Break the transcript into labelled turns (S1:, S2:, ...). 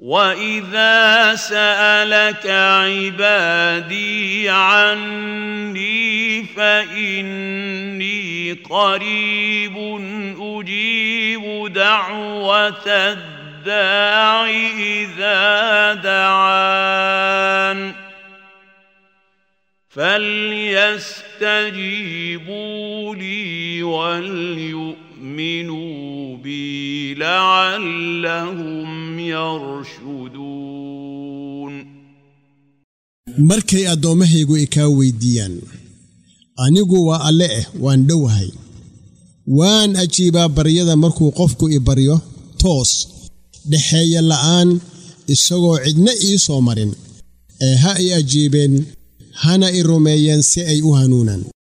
S1: وَإِذَا سَأَلَكَ عِبَادِي عَنِّي فَإِنِّي قَرِيبٌ أُجِيبُ دَعْوَةَ الدَّاعِ إِذَا دَعَانِ فَلْيَسْتَجِيبُوا لِي وَلْيُؤْمِنُوا بِي لَعَلَّهُمْ يَرْشُدُونَ
S2: markay adoomahaygu ikaa weydiiyaan anigu waa alle waan dhowahay waan ajiibaa baryada markuu qofku i baryo toos dhaxeeya la'aan isagoo cidna ii soo marin ha i ajiibeen hana i rumeeyeen si ay u hanuunaan